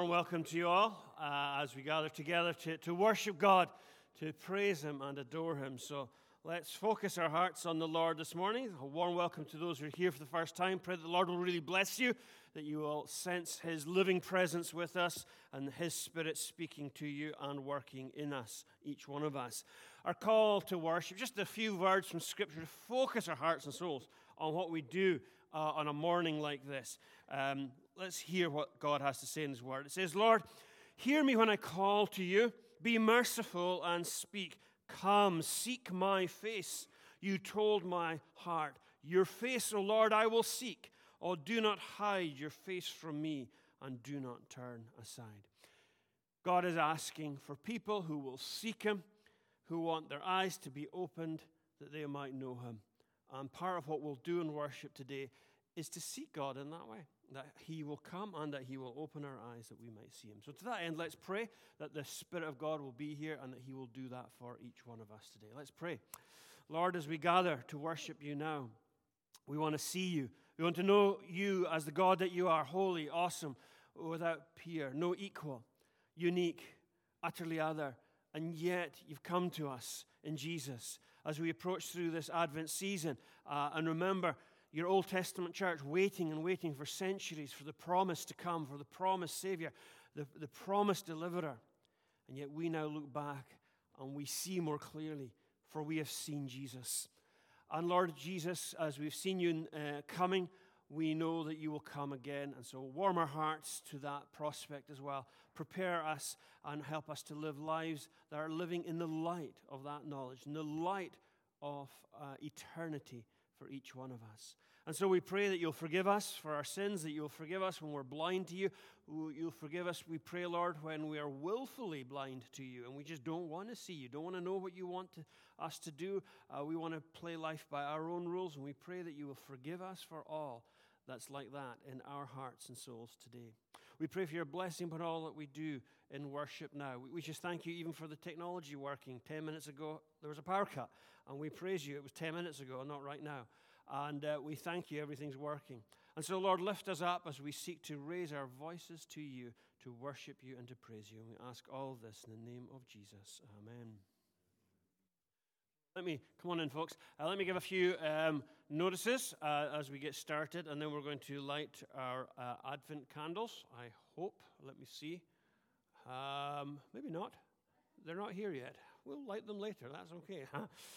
warm welcome to you all as we gather together to worship God, to praise Him and adore Him. So let's focus our hearts on the Lord this morning. A warm welcome to those who are here for the first time. Pray that the Lord will really bless you, that you will sense His living presence with us and His Spirit speaking to you and working in us, each one of us. Our call to worship, just a few words from Scripture to focus our hearts and souls on what we do on a morning like this. Let's hear what God has to say in His Word. It says, Lord, hear me when I call to you. Be merciful and speak. Come, seek my face. You told my heart. Your face, O Lord, I will seek. Oh, do not hide your face from me and do not turn aside. God is asking for people who will seek Him, who want their eyes to be opened that they might know Him. And part of what we'll do in worship today is to seek God in that way, that He will come and that He will open our eyes that we might see Him. So to that end, let's pray that the Spirit of God will be here and that He will do that for each one of us today. Let's pray. Lord, as we gather to worship You now, we want to see You. We want to know You as the God that You are, holy, awesome, without peer, no equal, unique, utterly other, and yet You've come to us in Jesus as we approach through this Advent season. And remember, Your Old Testament church waiting and waiting for centuries for the promise to come, for the promised Savior, the promised deliverer. And yet we now look back and we see more clearly, for we have seen Jesus. And Lord Jesus, as we've seen You coming, we know that You will come again. And so warm our hearts to that prospect as well. Prepare us and help us to live lives that are living in the light of that knowledge, in the light of eternity for each one of us. And so we pray that You'll forgive us for our sins, that You'll forgive us when we're blind to You. You'll forgive us, we pray, Lord, when we are willfully blind to You and we just don't want to see You, don't want to know what You want us to do. We want to play life by our own rules, and we pray that You will forgive us for all that's like that in our hearts and souls today. We pray for Your blessing upon all that we do in worship now. We just thank You even for the technology working. 10 minutes ago, there was a power cut, and we praise You. It was 10 minutes ago, not right now. And we thank You, everything's working. And so, Lord, lift us up as we seek to raise our voices to You, to worship You and to praise You. And we ask all of this in the name of Jesus. Amen. Come on in, folks. Let me give a few notices as we get started, and then we're going to light our Advent candles, I hope. Let me see. Maybe not. They're not here yet. We'll light them later. That's okay.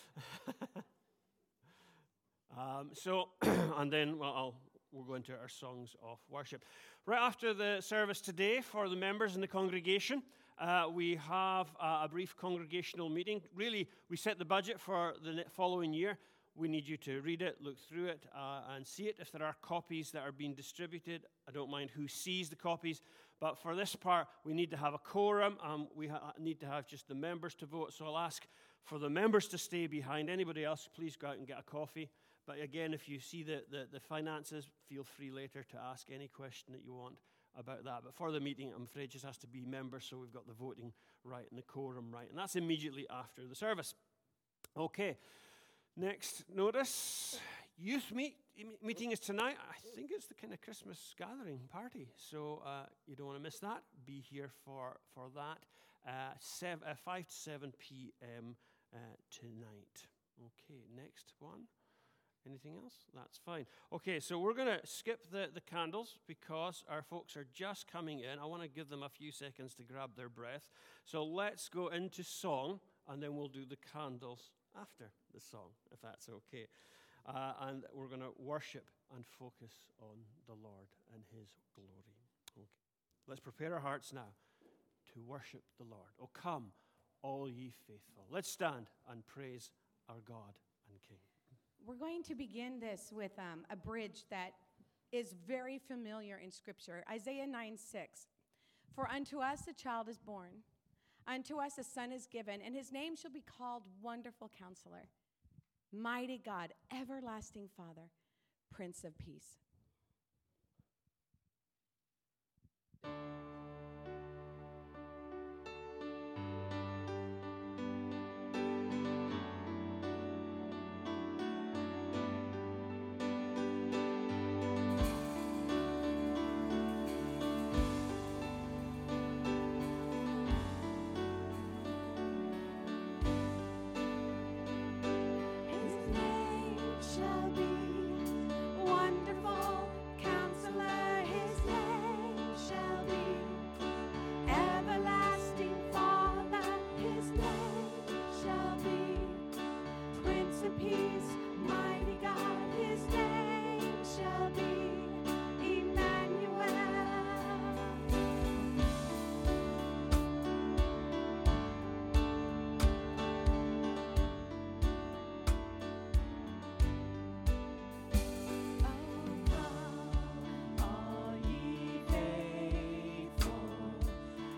And then we'll go into our songs of worship. Right after the service today, for the members in the congregation, we have a brief congregational meeting. Really, we set the budget for the following year. We need you to read it, look through it, and see it. If there are copies that are being distributed, I don't mind who sees the copies. But for this part, we need to have a quorum. We need to have just the members to vote. So I'll ask for the members to stay behind. Anybody else, please go out and get a coffee. But again, if you see the finances, feel free later to ask any question that you want about that. But for the meeting, I'm afraid it just has to be members, so we've got the voting right and the quorum right. And that's immediately after the service. Okay, next notice. Youth meeting is tonight. I think it's the kind of Christmas gathering party. So you don't want to miss that. Be here for that. 5 to 7 p.m. Tonight. Okay, next one. Anything else? That's fine. Okay, so we're going to skip the candles because our folks are just coming in. I want to give them a few seconds to grab their breath. So let's go into song, and then we'll do the candles after the song, if that's okay. And we're going to worship and focus on the Lord and His glory. Okay. Let's prepare our hearts now to worship the Lord. Oh, come, all ye faithful. Let's stand and praise our God and King. We're going to begin this with a bridge that is very familiar in Scripture. Isaiah 9:6. For unto us a child is born, unto us a son is given, and His name shall be called Wonderful Counselor, Mighty God, Everlasting Father, Prince of Peace.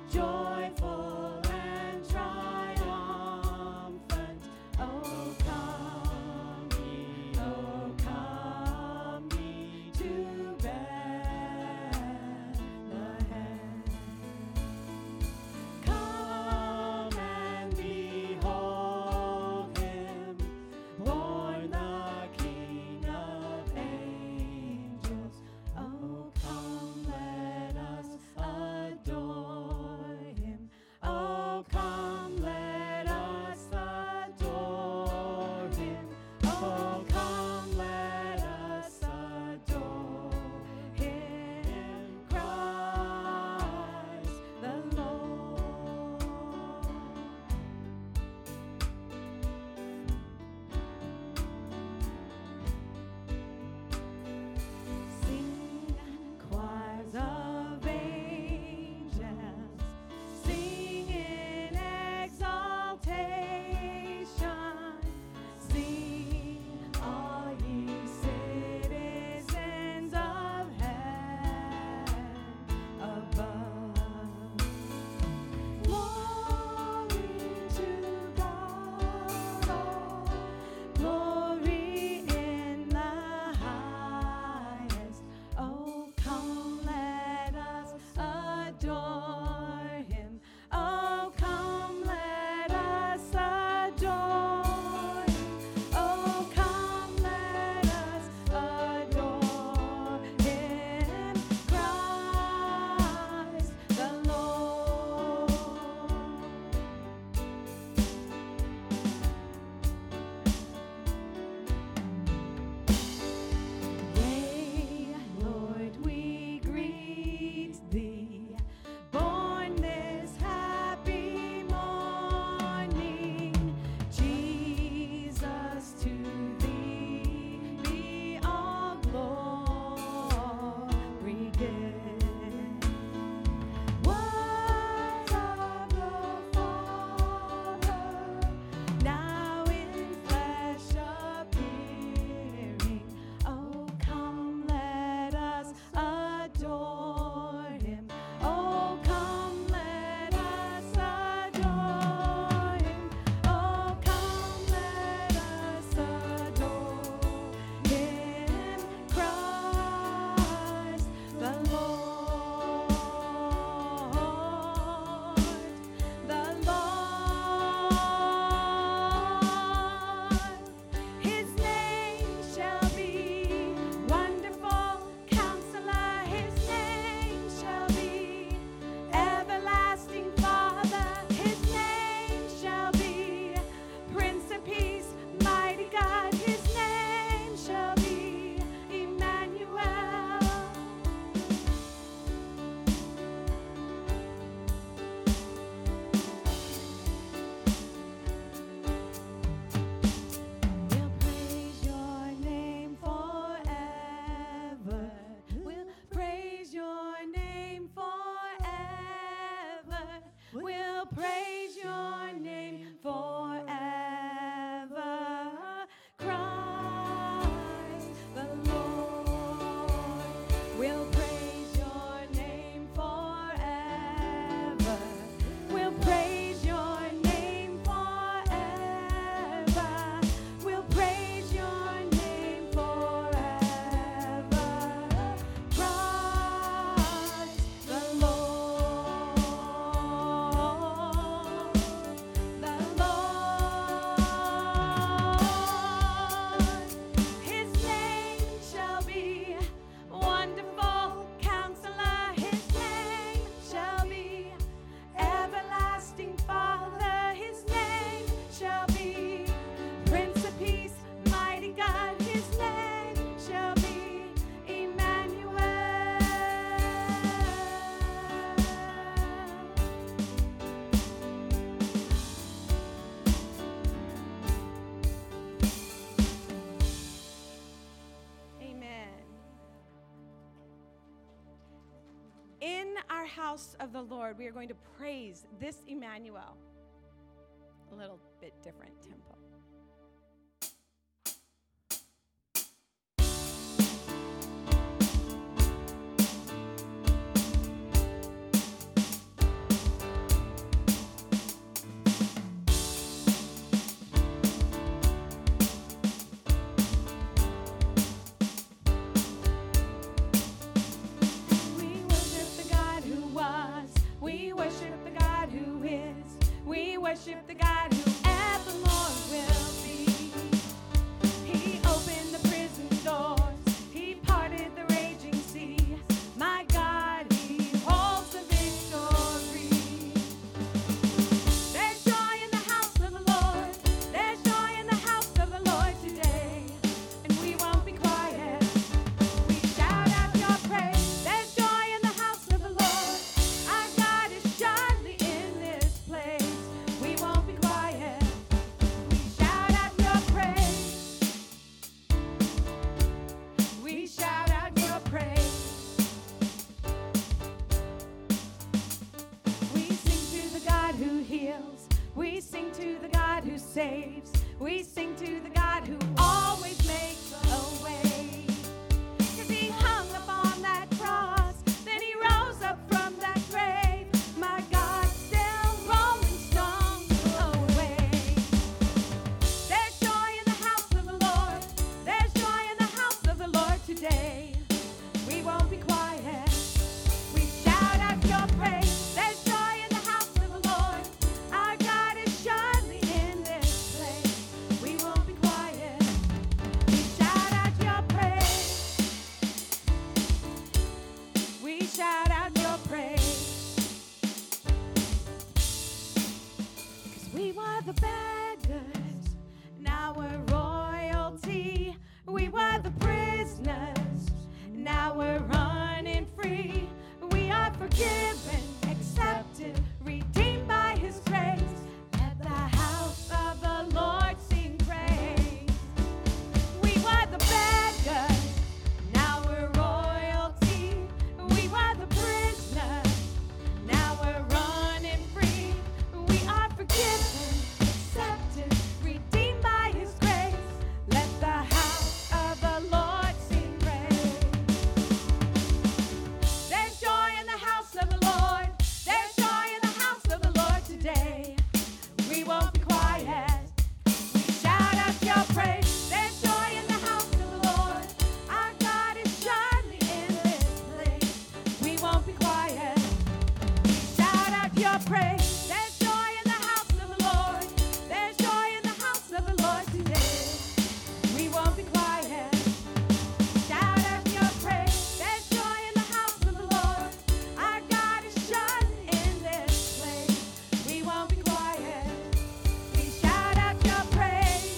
joyful and triumphant. Oh, come ye to Bethlehem. Come and behold him, born the King of angels. Oh, come, let us adore him. Oh, come, let us adore him. Oh, come, let us adore him, Christ the Lord. Sing, choirs of angels, sing in exaltation. Sing, all ye citizens of heaven above. Glory to God, glory in the highest. Oh, come, let us adore him. Oh, come, let us adore him. Oh, come, let us adore him, Christ the Lord. Yea, Lord, we greet thee, born this happy morning. Jesus, to thee be all glory given. Words of the Father, now in flesh appearing. Oh, come, let us adore him. Oh, come, let us adore him. Oh, come, let us adore him, Christ the Lord. The Lord, his name shall be Wonderful Counselor, his name shall be Everlasting Father, his name shall be Prince of Peace, Mighty God, his name shall be Emmanuel. We'll praise your name forever. We'll praise your name forever. We'll praise your name forever. Christ the Lord. We'll praise your name forever. We'll praise your name forever. We'll praise your name forever. Christ the Lord. The Lord. His name shall be Wonderful Counselor. His name shall be Everlasting Father. His name shall be Prince of Peace, Mighty God. His name shall be Emmanuel. Amen. In our house of the Lord, we are going to praise this Emmanuel. A little bit different tempo. worship the God who evermore will be. He opened the prison doors. He parted the raging sea. My God, He holds the victory. There's joy in the house of the Lord. There's joy in the house of the Lord today. And we won't be quiet. We shout out your praise. There's joy in the house of the Lord. Our God is surely in this place. We won't be quiet. We shout out your praise. We shout out your praise. We sing to the God who heals. We sing to the God who saves. We sing to the God who always makes a way. 'Cause He hung upon that cross, then He rose up from that grave. My God, still rolling stones away. There's joy in the house of the Lord. There's joy in the house of the Lord today. We won't be quiet. We shout out your praise. There's joy in the house of the Lord. Our God is surely in this place. We won't be quiet. We shout out your praise. We shout out your praise. 'Cause we were the beggars, now we're royalty. We were the prisoners, now we're running free. We are forgiven, accepted, redeemed by His grace. At the house of the Lord sing praise. We were the beggars, now we're royalty. We were the prisoners, now we're running free. We are forgiven, accepted, redeemed by His grace. Let the house of the Lord sing praise. There's joy in the house of the Lord. There's joy in the house of the Lord today. We won't be quiet. We shout out your praise. There's joy in the house of the Lord. Our God is surely in this place. We won't be quiet. We shout out your praise. There's joy in the house of the Lord. There's joy in the house of the Lord today. We won't be quiet. Shout out your praise. There's joy in the house of the Lord. Our God is surely in this place. We won't be quiet. We shout out your praise.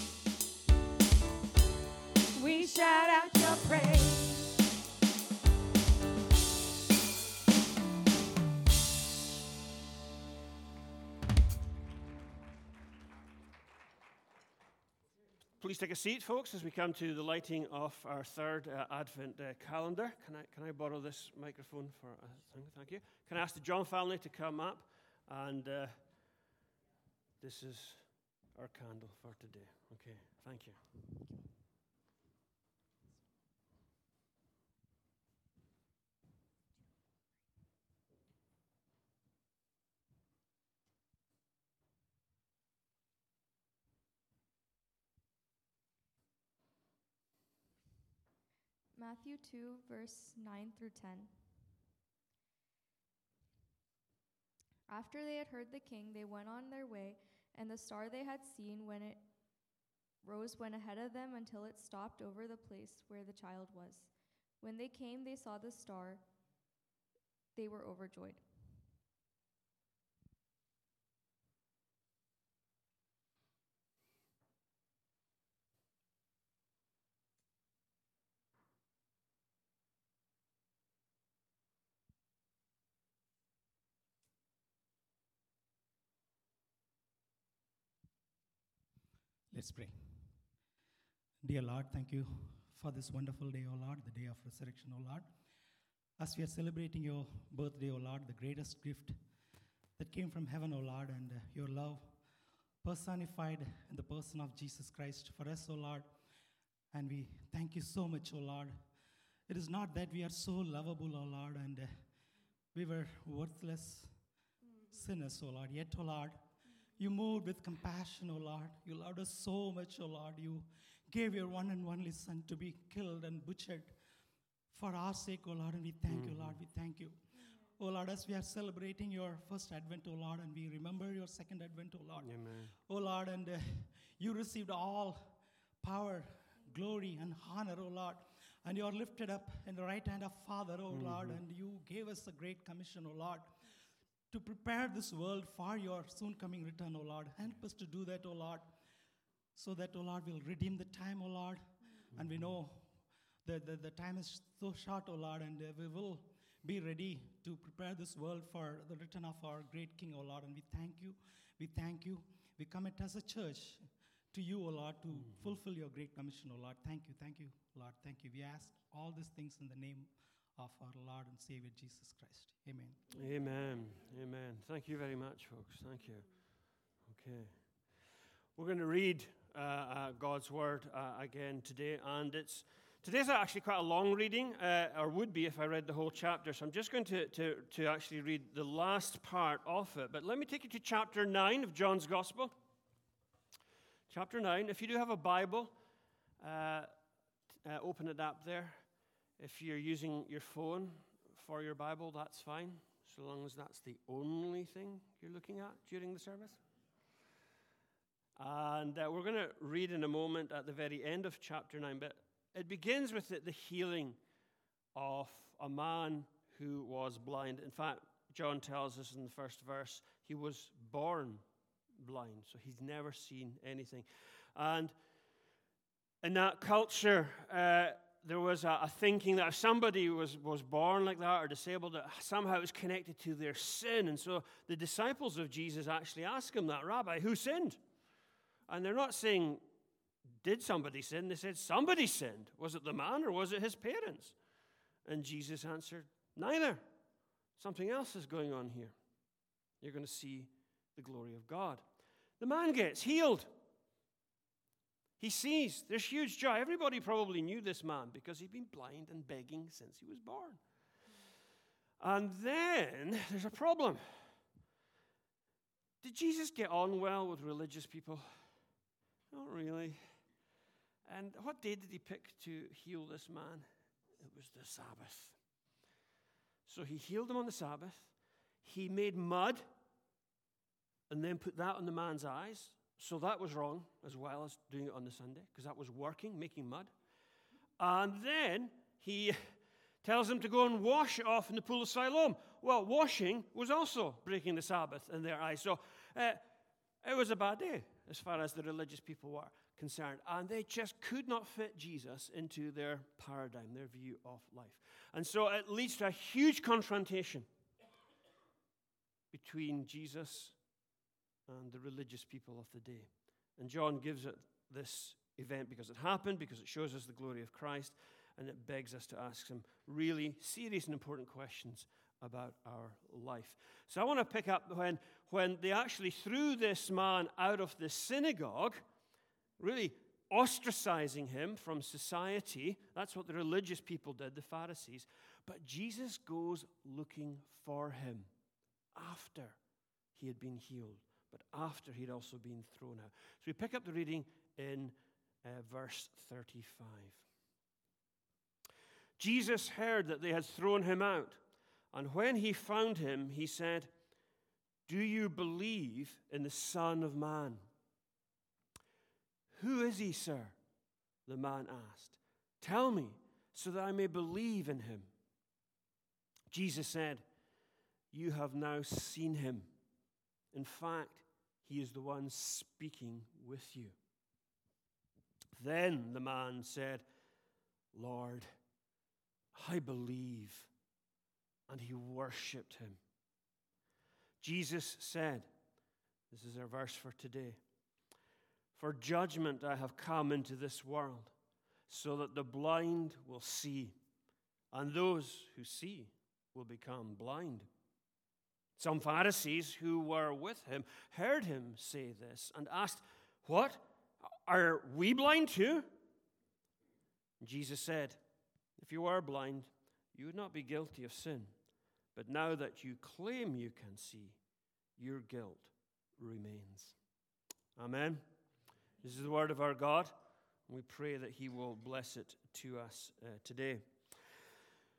We shout out your praise. Please take a seat, folks, as we come to the lighting of our third Advent calendar. Can I borrow this microphone for a thing? Thank you. Can I ask the John family to come up? And this is our candle for today. Okay, thank you. Matthew 2, verse 9 through 10. After they had heard the king, they went on their way, and the star they had seen when it rose went ahead of them until it stopped over the place where the child was. When they came, they saw the star. They were overjoyed. Let's pray. Dear Lord, thank you for this wonderful day, O Lord, the day of resurrection, O Lord. As we are celebrating your birthday, O Lord, the greatest gift that came from heaven, O Lord, and your love personified in the person of Jesus Christ for us, O Lord. And we thank you so much, O Lord. It is not that we are so lovable, O Lord, and we were worthless sinners, O Lord. Yet, O Lord, you moved with compassion, O Lord. You loved us so much, O Lord. You gave your one and only Son to be killed and butchered for our sake, O Lord. And we thank you, Lord. We thank you. Oh Lord, as we are celebrating your first advent, oh Lord, and we remember your second advent, oh Lord. Amen. Oh Lord, and you received all power, glory, and honor, oh Lord. And you are lifted up in the right hand of Father, oh Lord, and you gave us a great commission, oh Lord, to prepare this world for your soon coming return, oh Lord. Help us to do that, oh Lord, so that, oh Lord, we'll redeem the time, oh Lord. And we know that the time is so short, oh Lord, and we will be ready to prepare this world for the return of our great King, oh Lord. And we thank you. We thank you. We commit as a church to you, O Lord, to fulfill your great commission, O Lord. Thank you, Lord. Thank you. We ask all these things in the name of our Lord and Savior, Jesus Christ. Amen. Amen. Amen. Thank you very much, folks. Thank you. Okay. We're going to read God's Word again today, and today's actually quite a long reading, or would be if I read the whole chapter, so I'm just going to actually read the last part of it. But let me take you to chapter 9 of John's Gospel. Chapter 9. If you do have a Bible, open it up there. If you're using your phone for your Bible, that's fine, so long as that's the only thing you're looking at during the service. And we're going to read in a moment at the very end of chapter 9, but it begins with the healing of a man who was blind. In fact, John tells us in the first verse, he was born blind, so he's never seen anything. And in that culture, there was a thinking that if somebody was born like that or disabled, that somehow it was connected to their sin. And so the disciples of Jesus actually ask him that, Rabbi, who sinned? And they're not saying, did somebody sin? They said, somebody sinned. Was it the man or was it his parents? And Jesus answered, neither. Something else is going on here. You're going to see the glory of God. The man gets healed. He sees. There's huge joy. Everybody probably knew this man because he'd been blind and begging since he was born. And then there's a problem. Did Jesus get on well with religious people? Not really. And what day did he pick to heal this man? It was the Sabbath. So he healed him on the Sabbath. He made mud and then put that on the man's eyes. So that was wrong, as well as doing it on the Sunday, because that was working, making mud. And then he tells him to go and wash it off in the pool of Siloam. Well, washing was also breaking the Sabbath in their eyes. So it was a bad day as far as the religious people were concerned. And they just could not fit Jesus into their paradigm, their view of life. And so it leads to a huge confrontation between Jesus and the religious people of the day. And John gives it this event because it happened, because it shows us the glory of Christ, and it begs us to ask some really serious and important questions about our life. So I want to pick up when they actually threw this man out of the synagogue, really ostracizing him from society. That's what the religious people did, the Pharisees. But Jesus goes looking for him after he had been healed, but after he'd also been thrown out. So we pick up the reading in verse 35. Jesus heard that they had thrown him out, and when he found him, he said, "Do you believe in the Son of Man?" "Who is he, sir?" the man asked. "Tell me, so that I may believe in him." Jesus said, "You have now seen him. In fact, he is the one speaking with you." Then the man said, "Lord, I believe." And he worshipped him. Jesus said, this is our verse for today, "For judgment I have come into this world, so that the blind will see, and those who see will become blind." Some Pharisees who were with him heard him say this and asked, "What? Are we blind too?" Jesus said, "If you were blind, you would not be guilty of sin. But now that you claim you can see, your guilt remains." Amen. This is the word of our God. We pray that he will bless it to us today.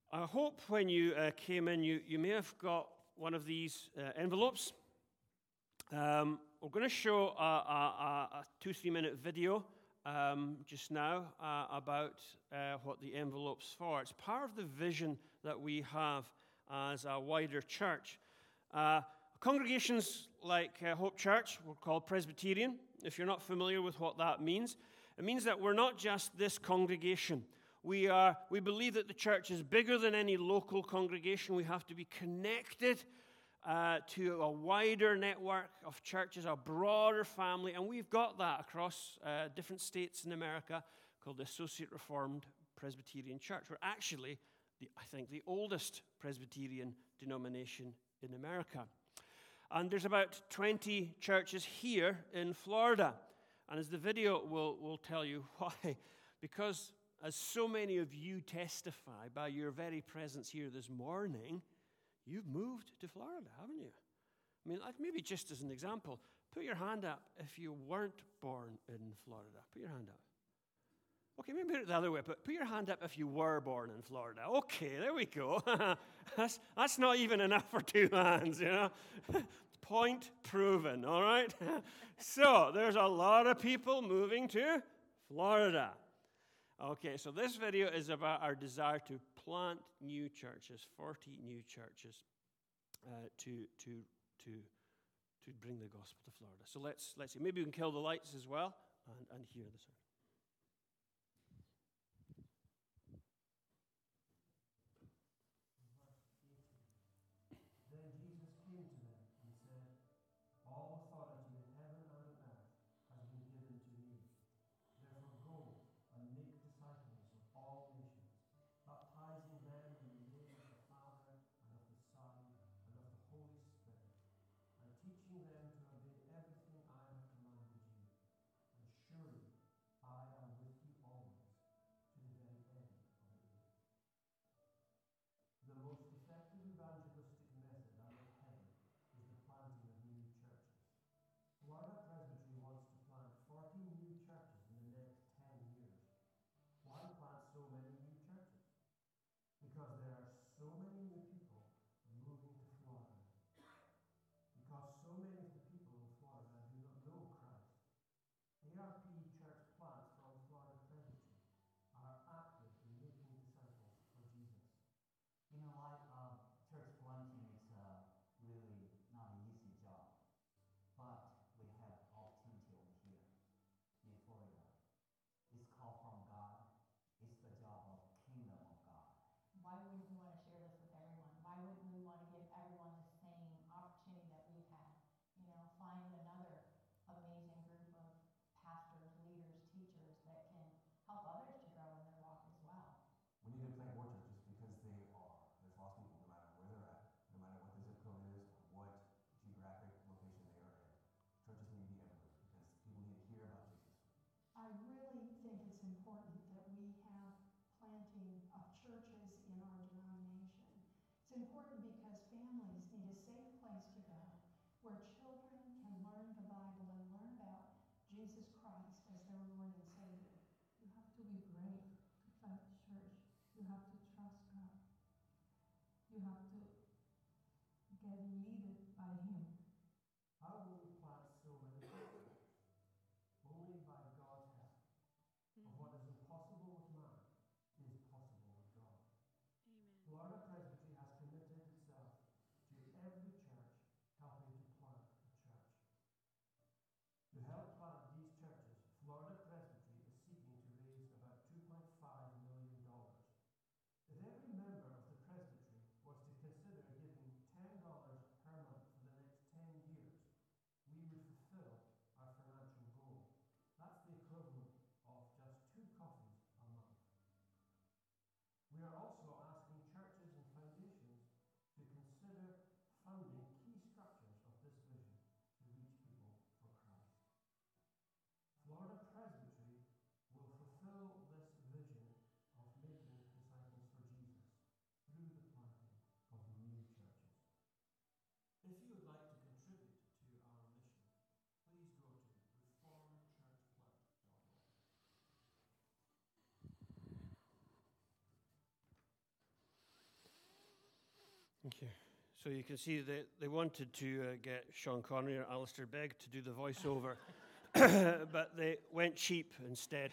I hope when you came in, you may have got one of these envelopes. We're going to show a 2-3 minute video just now about what the envelope's for. It's part of the vision that we have as a wider church. Congregations like Hope Church, we're called Presbyterian. If you're not familiar with what that means, it means that we're not just this congregation. We believe that the church is bigger than any local congregation. We have to be connected to a wider network of churches, a broader family, and we've got that across different states in America called the Associate Reformed Presbyterian Church. We're actually, I think, the oldest Presbyterian denomination in America. And there's about 20 churches here in Florida. And as the video will tell you why, because as so many of you testify by your very presence here this morning, you've moved to Florida, haven't you? I mean, maybe just as an example, put your hand up if you weren't born in Florida. Put your hand up. Okay, maybe put it the other way, but put your hand up if you were born in Florida. Okay, there we go. That's not even enough for 2 hands, you know. Point proven, all right? So there's a lot of people moving to Florida. Okay, so this video is about our desire to plant new churches, 40 new churches, to bring the gospel to Florida. So let's see. Maybe we can kill the lights as well and hear the sermon. Then Jesus came to them and said, "All authority in heaven and on earth has been given to me. Therefore go and make disciples of all nations, baptizing them in the name of the Father and of the Son and of the Holy Spirit, and teaching them to obey everything I have commanded you. And surely I am with you always to the very end of the age." The most effective evangelistic method under heaven is the planting of new churches. Florida Presbytery wants to plant 40 new churches in the next 10 years. Why plant so many new churches? Because there are so many new people moving to Florida. Because so many of the people in Florida do not know Christ. ARP church plants from Florida Presbytery are active in making disciples for Jesus. You know, church planting is really not an easy job, but we have opportunity over here in Florida. It's called from God. It's the job of kingdom of God. Why wouldn't we want to share this with everyone? Why wouldn't we want to give everyone the same opportunity that we've had? You know, find another amazing group of pastors, leaders, teachers that can help others to grow in their walk as well. We need to plant more churches because there's lost people no matter where they're at, no matter what the zip code is or what geographic location they are in. Churches need to be everywhere because people need to hear about Jesus. I really think it's important that we have planting of churches in our denomination. It's important because families need a safe place to go where children can learn the Bible and learn about Jesus Christ as their Lord and Savior. You have to be brave to plant a church. You have to trust God. You have to get leaded by Him. How will we plant so many churches? Only by God's help. For what is impossible with man is possible with God. Amen. Florida Presbytery has committed itself to every church helping to plant a church. To help plant these churches, Florida Presbytery is seeking to raise about $2.5 million. If every member of the presbytery was to consider giving $10 per Thank you. So you can see that they wanted to get Sean Connery or Alistair Begg to do the voiceover, but they went cheap instead.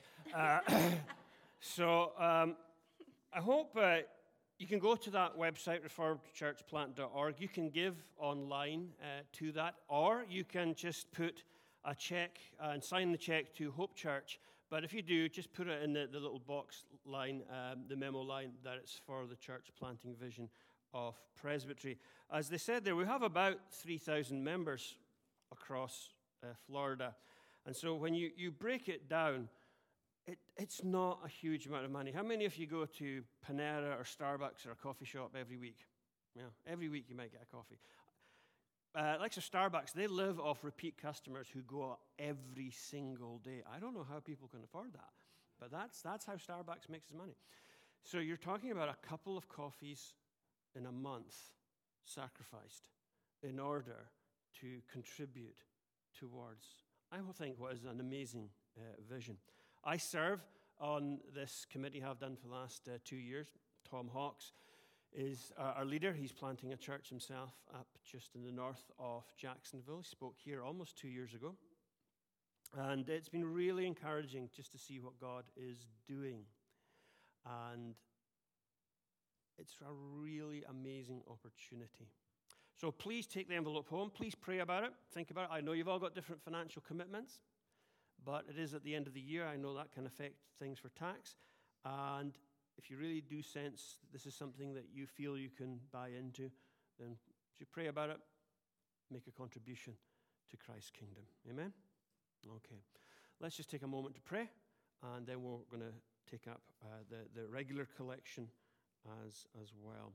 So I hope you can go to that website, reformedchurchplant.org. You can give online to that, or you can just put a check and sign the check to Hope Church. But if you do, just put it in the little box line, the memo line, that it's for the church planting vision of Presbytery. As they said there, we have about 3,000 members across Florida. And so when you break it down, it's not a huge amount of money. How many of you go to Panera or Starbucks or a coffee shop every week? Yeah, every week you might get a coffee. Like Starbucks, they live off repeat customers who go every single day. I don't know how people can afford that, but that's how Starbucks makes its money. So you're talking about a couple of coffees in a month sacrificed in order to contribute towards, I think, what is an amazing vision. I serve on this committee, have done for the last 2 years. Tom Hawks is our leader. He's planting a church himself up just in the north of Jacksonville. He spoke here almost 2 years ago. And it's been really encouraging just to see what God is doing. And it's a really amazing opportunity. So please take the envelope home. Please pray about it. Think about it. I know you've all got different financial commitments, but it is at the end of the year. I know that can affect things for tax. And if you really do sense this is something that you feel you can buy into, then as you pray about it, make a contribution to Christ's kingdom. Amen? Okay. Let's just take a moment to pray, and then we're going to take up the regular collection as well.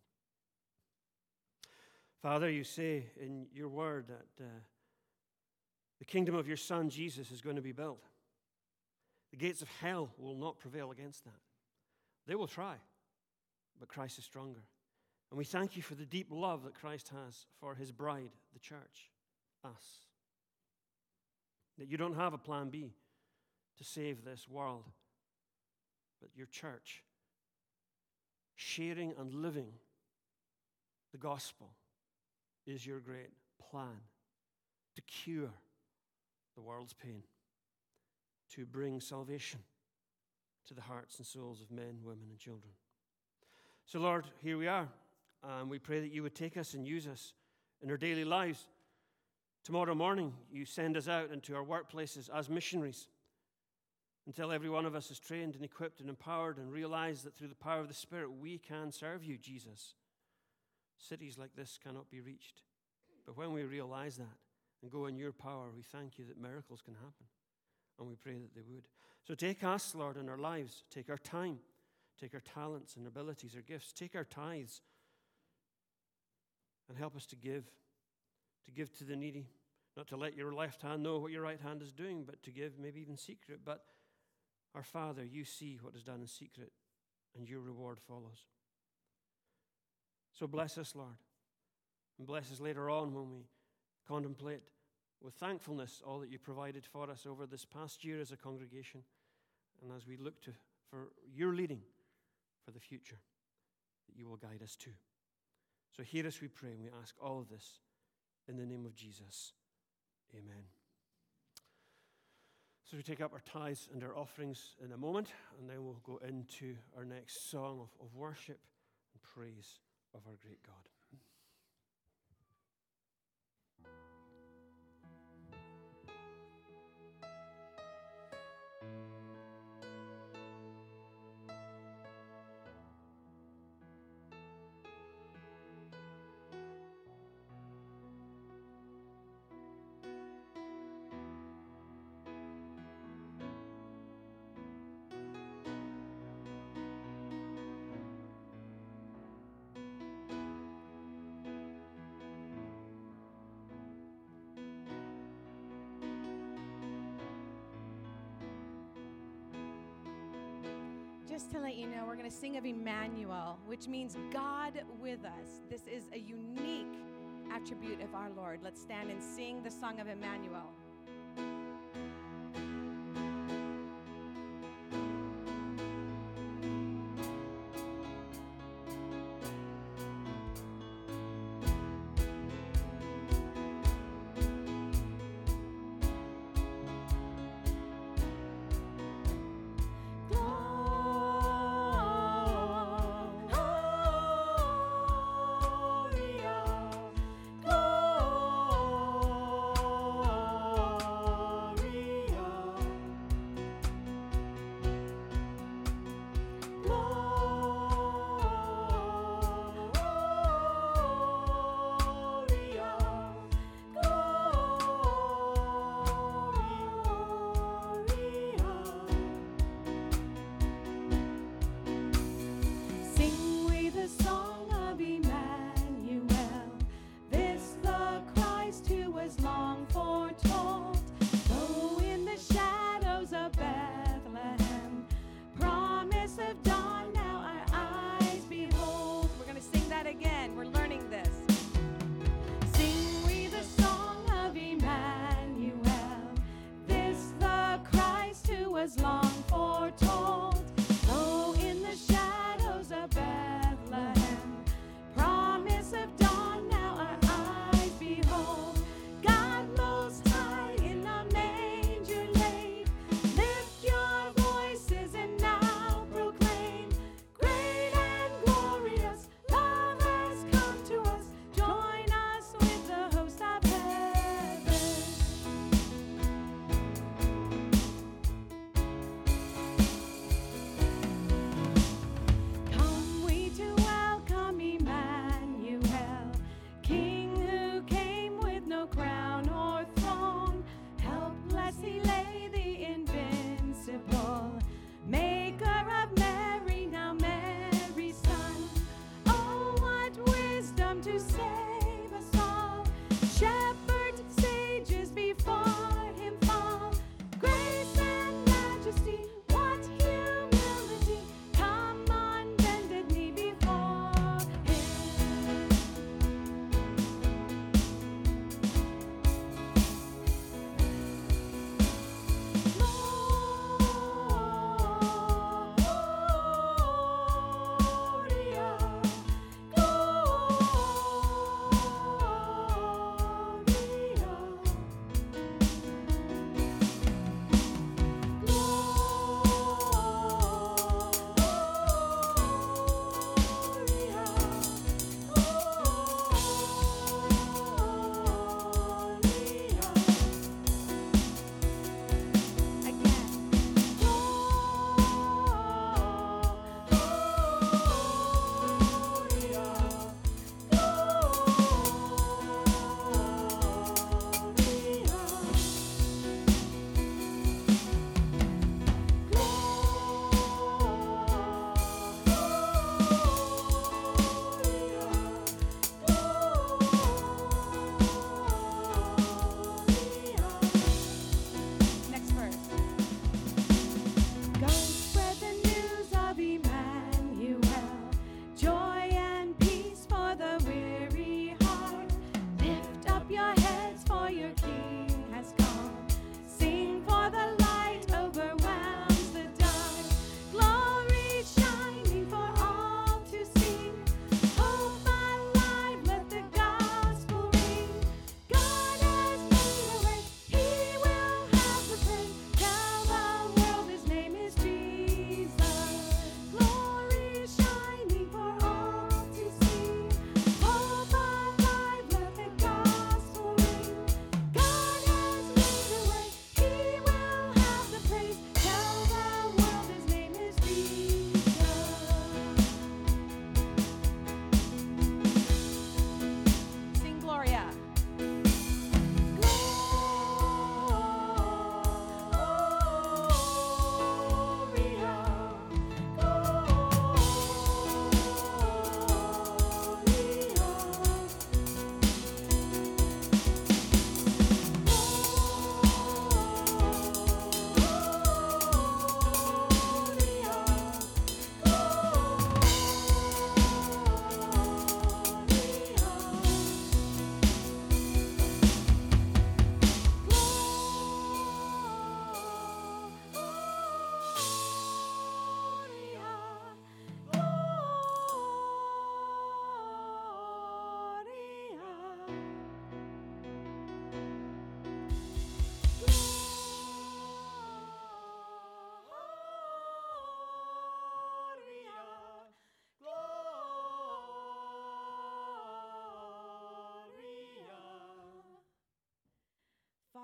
Father, you say in your word that the kingdom of your Son, Jesus, is going to be built. The gates of hell will not prevail against that. They will try, but Christ is stronger. And we thank you for the deep love that Christ has for his bride, the church, us. That you don't have a plan B to save this world, but your church, sharing and living the gospel, is your great plan to cure the world's pain, to bring salvation to the hearts and souls of men, women, and children. So, Lord, here we are, and we pray that you would take us and use us in our daily lives. Tomorrow morning, you send us out into our workplaces as missionaries until every one of us is trained and equipped and empowered and realize that through the power of the Spirit, we can serve you, Jesus. Cities like this cannot be reached. But when we realize that and go in your power, we thank you that miracles can happen. And we pray that they would. So take us, Lord, in our lives. Take our time. Take our talents and abilities, our gifts. Take our tithes. And help us to give to the needy. Not to let your left hand know what your right hand is doing, but to give maybe even secret. But our Father, you see what is done in secret, and your reward follows. So bless us, Lord. And bless us later on when we contemplate with thankfulness all that you provided for us over this past year as a congregation, and as we look for your leading for the future, that you will guide us to. So hear us, we pray, and we ask all of this in the name of Jesus. Amen. So we take up our tithes and our offerings in a moment, and then we'll go into our next song of worship and praise of our great God. Just to let you know, we're going to sing of Emmanuel, which means God with us. This is a unique attribute of our Lord. Let's stand and sing the song of Emmanuel.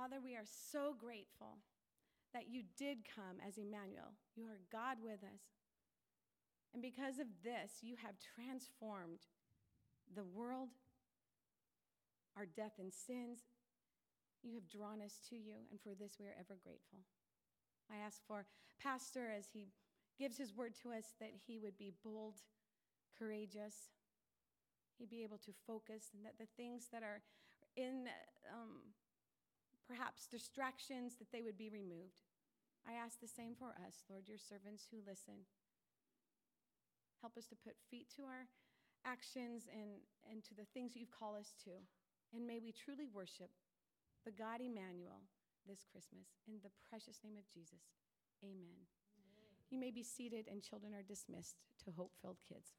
Father, we are so grateful that you did come as Emmanuel. You are God with us. And because of this, you have transformed the world, our death and sins. You have drawn us to you, and for this we are ever grateful. I ask for Pastor, as he gives his word to us, that he would be bold, courageous. He'd be able to focus, and that the things that are in perhaps distractions, that they would be removed. I ask the same for us, Lord, your servants who listen. Help us to put feet to our actions and to the things you've called us to. And may we truly worship the God Emmanuel this Christmas. In the precious name of Jesus, amen. You may be seated, and children are dismissed to Hope-Filled Kids.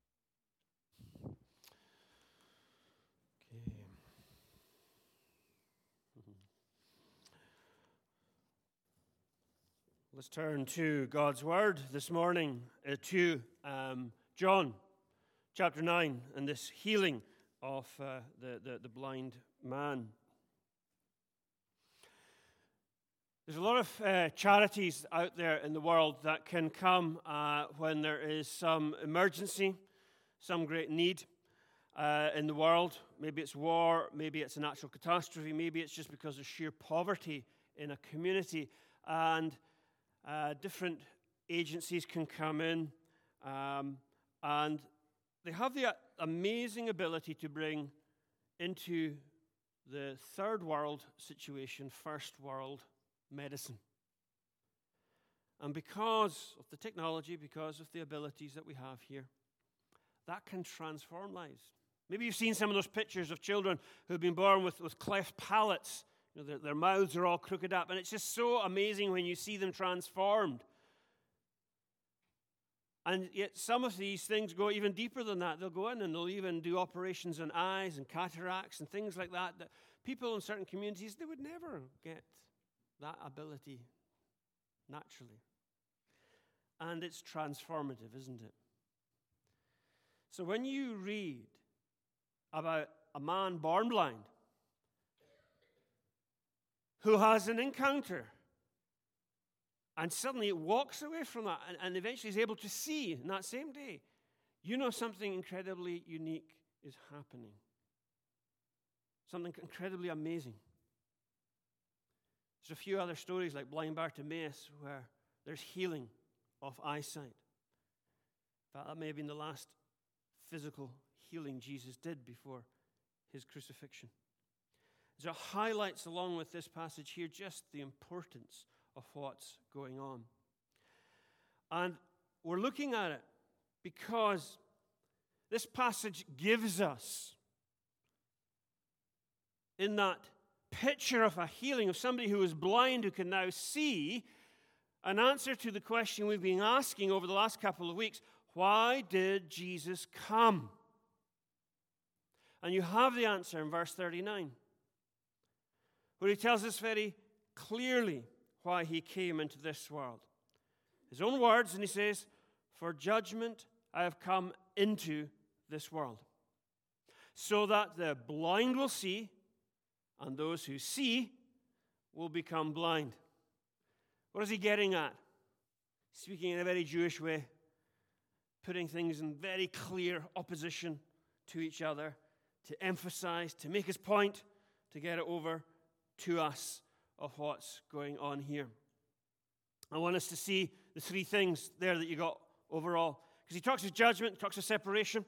Okay. Let's turn to God's Word this morning, to John chapter 9, and this healing of the blind man. There's a lot of charities out there in the world that can come when there is some emergency, some great need in the world. Maybe it's war, maybe it's a natural catastrophe, maybe it's just because of sheer poverty in a community. And different agencies can come in, and they have the amazing ability to bring into the third world situation first world medicine. And because of the technology, because of the abilities that we have here, that can transform lives. Maybe you've seen some of those pictures of children who have been born with cleft palates. You know, their mouths are all crooked up, and it's just so amazing when you see them transformed. And yet some of these things go even deeper than that. They'll go in and they'll even do operations on eyes and cataracts and things like that, that people in certain communities, they would never get that ability naturally. And it's transformative, isn't it? So when you read about a man born blind who has an encounter and suddenly walks away from that and eventually is able to see in that same day, you know something incredibly unique is happening. Something incredibly amazing. There's a few other stories like blind Bartimaeus where there's healing of eyesight. In fact, that may have been the last physical healing Jesus did before his crucifixion. So it highlights, along with this passage here, just the importance of what's going on. And we're looking at it because this passage gives us, in that picture of a healing of somebody who is blind who can now see, an answer to the question we've been asking over the last couple of weeks: why did Jesus come? And you have the answer in verse 39, where he tells us very clearly why he came into this world. His own words, and he says, "For judgment I have come into this world, so that the blind will see, and those who see will become blind." What is he getting at? Speaking in a very Jewish way, putting things in very clear opposition to each other, to emphasize, to make his point, to get it over to us of what's going on here. I want us to see the three things there that you got overall. Because he talks of judgment, he talks of separation.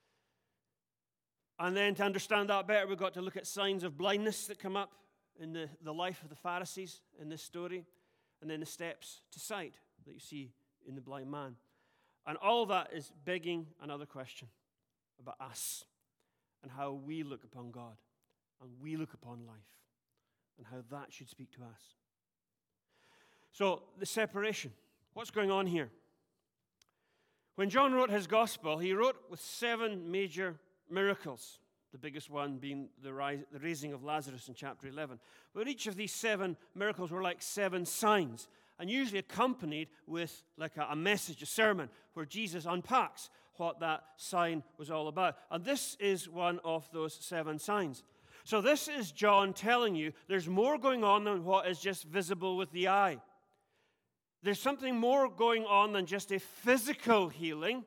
And then to understand that better, we've got to look at signs of blindness that come up in the life of the Pharisees in this story. And then the steps to sight that you see in the blind man. And all that is begging another question about us and how we look upon God and we look upon life and how that should speak to us. So, the separation. What's going on here? When John wrote his gospel, he wrote with 7 major miracles, the biggest one being the raising of Lazarus in chapter 11. But each of these 7 miracles were like 7 signs, and usually accompanied with like a message, a sermon, where Jesus unpacks what that sign was all about. And this is one of those 7 signs. So this is John telling you there's more going on than what is just visible with the eye. There's something more going on than just a physical healing.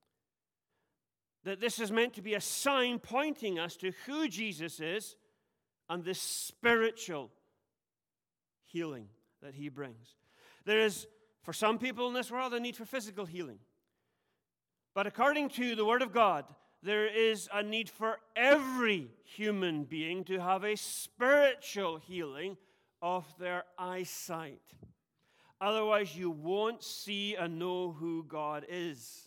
That this is meant to be a sign pointing us to who Jesus is and the spiritual healing that he brings. There is, for some people in this world, a need for physical healing. But according to the Word of God, there is a need for every human being to have a spiritual healing of their eyesight. Otherwise, you won't see and know who God is.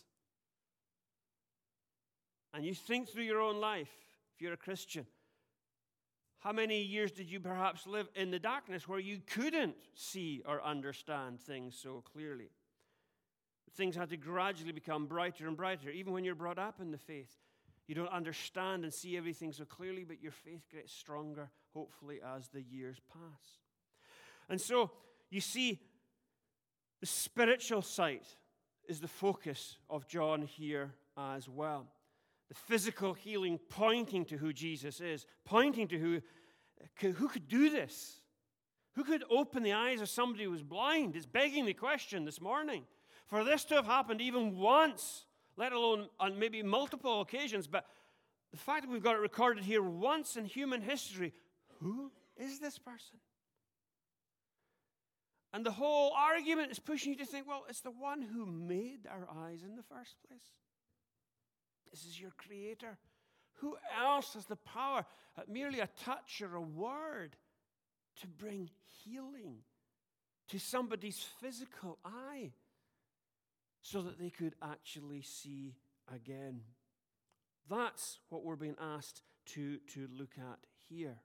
And you think through your own life, if you're a Christian, how many years did you perhaps live in the darkness where you couldn't see or understand things so clearly? Things had to gradually become brighter and brighter. Even when you're brought up in the faith, you don't understand and see everything so clearly, but your faith gets stronger, hopefully, as the years pass. And so, you see, the spiritual sight is the focus of John here as well. The physical healing pointing to who Jesus is, pointing to who could do this. Who could open the eyes of somebody who was blind? It's begging the question this morning. For this to have happened even once, let alone on maybe multiple occasions, but the fact that we've got it recorded here once in human history, who is this person? And the whole argument is pushing you to think, well, it's the one who made our eyes in the first place. This is your Creator. Who else has the power at merely a touch or a word to bring healing to somebody's physical eye so that they could actually see again? That's what we're being asked to look at here.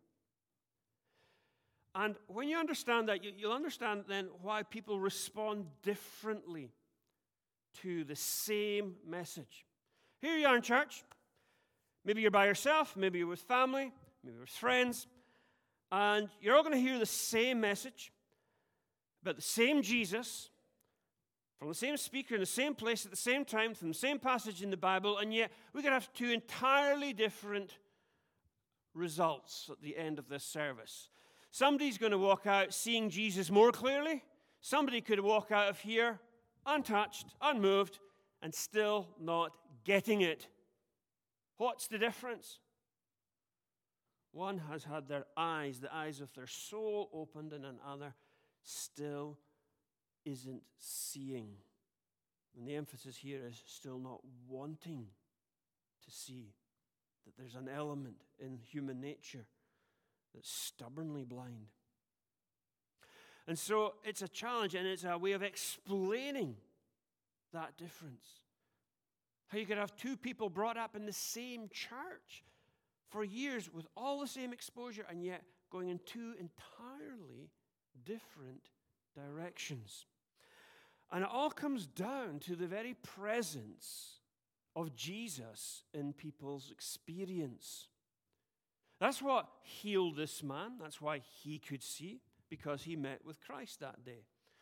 And when you understand that, you'll understand then why people respond differently to the same message. Here you are in church. Maybe you're by yourself, maybe you're with family, maybe you're with friends, and you're all going to hear the same message about the same Jesus from the same speaker in the same place at the same time from the same passage in the Bible, and yet we could have two entirely different results at the end of this service. Somebody's going to walk out seeing Jesus more clearly. Somebody could walk out of here untouched, unmoved, and still not getting it. What's the difference? One has had their eyes, the eyes of their soul opened, and another still isn't seeing. And the emphasis here is still not wanting to see. That there's an element in human nature that's stubbornly blind. And so it's a challenge, and it's a way of explaining that difference. How you could have two people brought up in the same church for years with all the same exposure, and yet going in two entirely different directions. And it all comes down to the very presence of Jesus in people's experience. That's what healed this man. That's why he could see, because he met with Christ that day.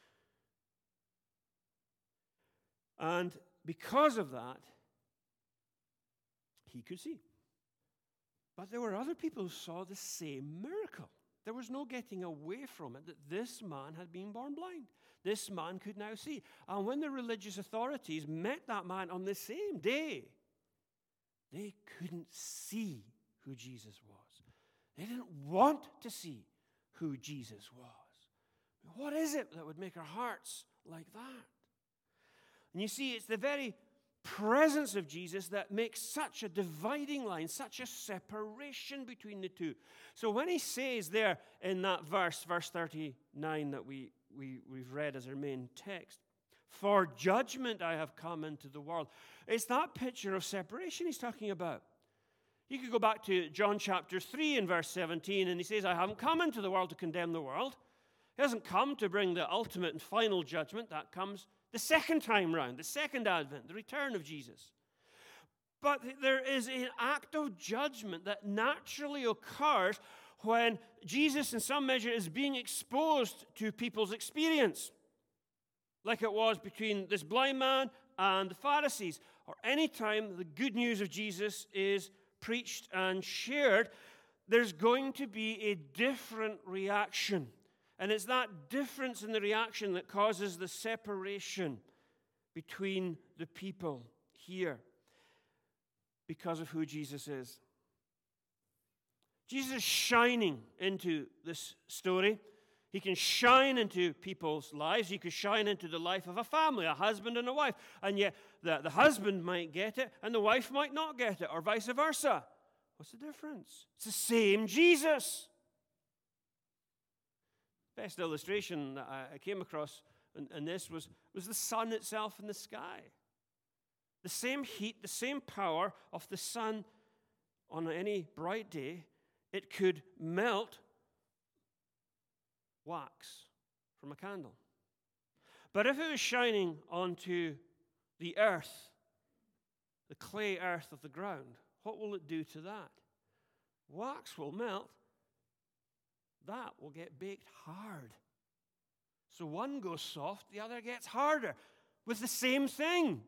And because of that, he could see. But there were other people who saw the same miracle. There was no getting away from it that this man had been born blind. This man could now see. And when the religious authorities met that man on the same day, they couldn't see who Jesus was. They didn't want to see who Jesus was. What is it that would make our hearts like that? And you see, it's the very presence of Jesus that makes such a dividing line, such a separation between the two. So when he says there in that verse 39 that we've read as our main text, "For judgment I have come into the world," it's that picture of separation he's talking about. You could go back to John chapter 3 and verse 17, and he says, "I haven't come into the world to condemn the world." He hasn't come to bring the ultimate and final judgment. That comes the second time round, the second advent, the return of Jesus. But there is an act of judgment that naturally occurs when Jesus, in some measure, is being exposed to people's experience, like it was between this blind man and the Pharisees, or any time the good news of Jesus is preached and shared. there's going to be a different reaction. And it's that difference in the reaction that causes the separation between the people here because of who Jesus is. Jesus is shining into this story. He can shine into people's lives. He could shine into the life of a family, a husband and a wife. And yet the husband might get it and the wife might not get it, or vice versa. What's the difference? It's the same Jesus. Best illustration that I came across in this was the sun itself in the sky. The same heat, the same power of the sun on any bright day, it could melt wax from a candle. But if it was shining onto the earth, the clay earth of the ground, what will it do to that? Wax will melt. That will get baked hard. So one goes soft, the other gets harder with the same thing.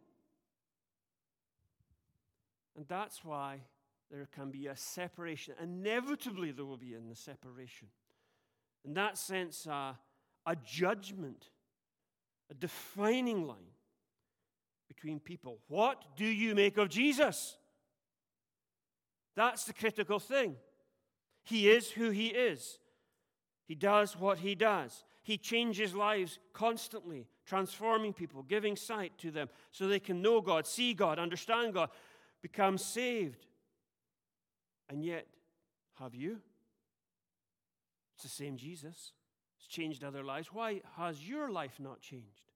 And that's why there can be a separation. Inevitably there will be in the separation. In that sense, a judgment, a defining line between people. What do you make of Jesus? That's the critical thing. He is who he is. He does what he does. He changes lives constantly, transforming people, giving sight to them so they can know God, see God, understand God, become saved. And yet, have you? It's the same Jesus. It's changed other lives. Why has your life not changed?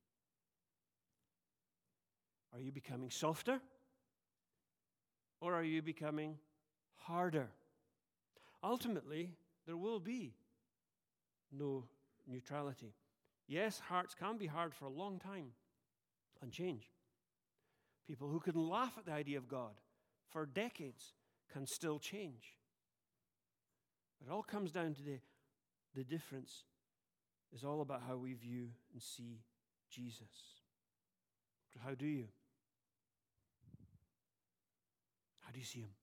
Are you becoming softer? Or are you becoming harder? Ultimately, there will be no neutrality. Yes, hearts can be hard for a long time and change. People who can laugh at the idea of God for decades can still change. It all comes down to the difference is all about how we view and see Jesus. So how do you? How do you see him?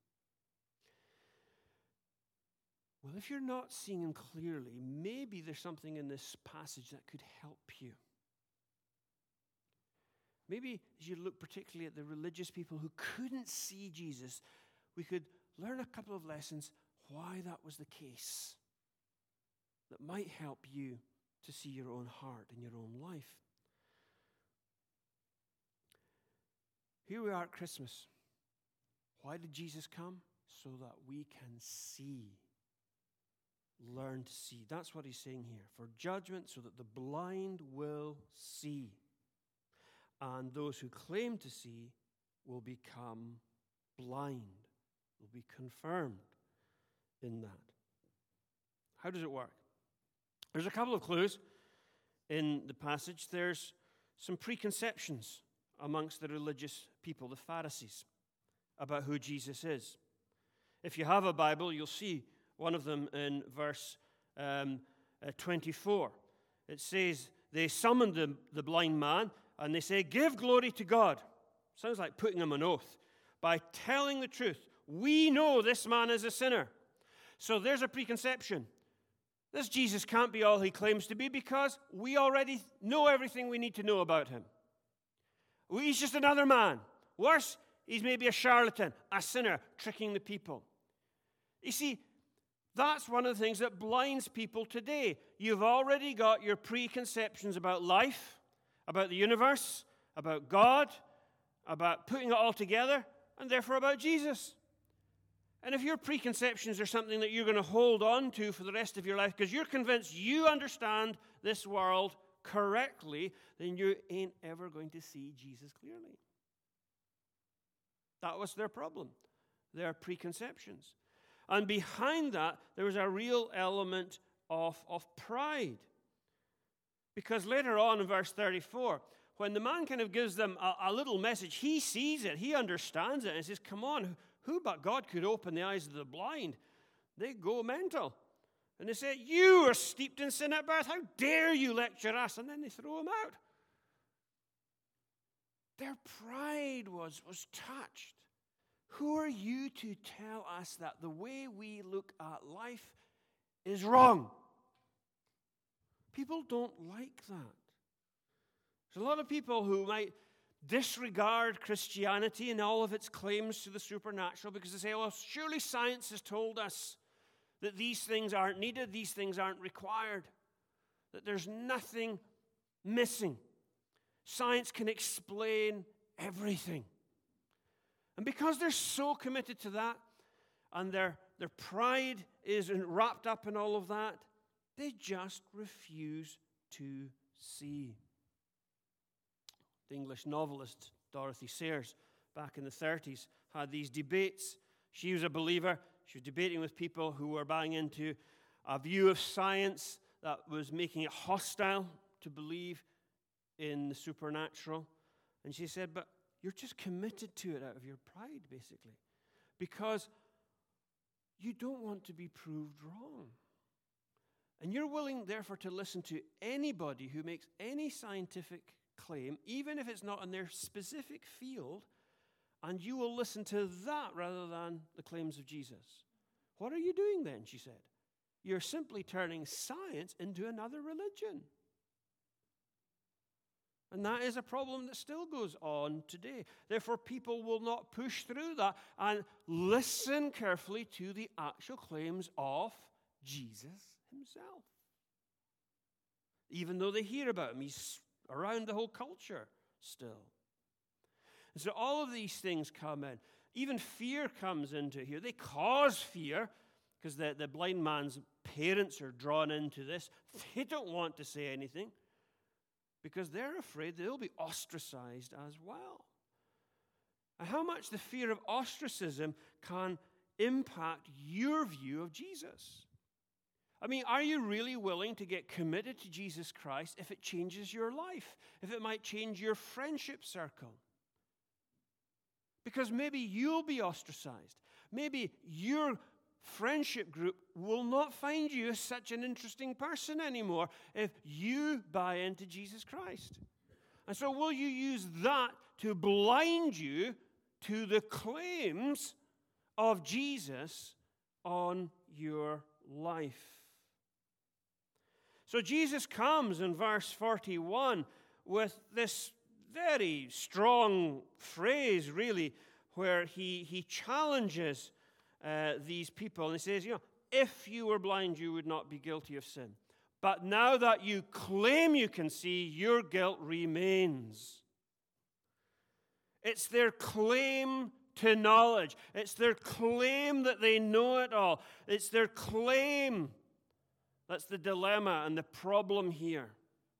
Well, if you're not seeing him clearly, maybe there's something in this passage that could help you. Maybe as you look particularly at the religious people who couldn't see Jesus, we could learn a couple of lessons why that was the case that might help you to see your own heart and your own life. Here we are at Christmas. Why did Jesus come? So that we can see. Learn to see. That's what he's saying here. For judgment, so that the blind will see. And those who claim to see will become blind, will be confirmed in that. How does it work? There's a couple of clues in the passage. There's some preconceptions amongst the religious people, the Pharisees, about who Jesus is. If you have a Bible, you'll see one of them in verse 24. It says, they summoned the blind man, and they say, give glory to God. Sounds like putting him on oath. By telling the truth, we know this man is a sinner. So there's a preconception. This Jesus can't be all he claims to be because we already know everything we need to know about him. He's just another man. Worse, he's maybe a charlatan, a sinner, tricking the people. You see, that's one of the things that blinds people today. You've already got your preconceptions about life, about the universe, about God, about putting it all together, and therefore about Jesus. And if your preconceptions are something that you're going to hold on to for the rest of your life because you're convinced you understand this world correctly, then you ain't ever going to see Jesus clearly. That was their problem, their preconceptions. And behind that, there was a real element of pride. Because later on in verse 34, when the man kind of gives them a little message, he sees it, he understands it, and says, come on, who but God could open the eyes of the blind? They go mental. And they say, you are steeped in sin at birth. How dare you lecture us? And then they throw him out. Their pride was touched Who are you to tell us that the way we look at life is wrong? People don't like that. There's a lot of people who might disregard Christianity and all of its claims to the supernatural because they say, well, surely science has told us that these things aren't needed, these things aren't required, that there's nothing missing. Science can explain everything. And because they're so committed to that, and their pride is wrapped up in all of that, they just refuse to see. The English novelist Dorothy Sayers, back in the 30s, had these debates. She was a believer. She was debating with people who were buying into a view of science that was making it hostile to believe in the supernatural. And she said, but you're just committed to it out of your pride, basically, because you don't want to be proved wrong. And you're willing, therefore, to listen to anybody who makes any scientific claim, even if it's not in their specific field, and you will listen to that rather than the claims of Jesus. What are you doing then, she said? You're simply turning science into another religion. And that is a problem that still goes on today. Therefore, people will not push through that and listen carefully to the actual claims of Jesus himself. Even though they hear about him, he's around the whole culture still. And so all of these things come in. Even fear comes into here. They cause fear because the blind man's parents are drawn into this. They don't want to say anything because they're afraid they'll be ostracized as well. And how much the fear of ostracism can impact your view of Jesus. I mean, are you really willing to get committed to Jesus Christ if it changes your life? If it might change your friendship circle? Because maybe you'll be ostracized. Maybe your friendship group will not find you such an interesting person anymore if you buy into Jesus Christ. And so will you use that to blind you to the claims of Jesus on your life? So Jesus comes in verse 41 with this very strong phrase, really, where he challenges these people. And he says, if you were blind, you would not be guilty of sin. But now that you claim you can see, your guilt remains. It's their claim to knowledge. It's their claim that they know it all. It's their claim. That's the dilemma and the problem here.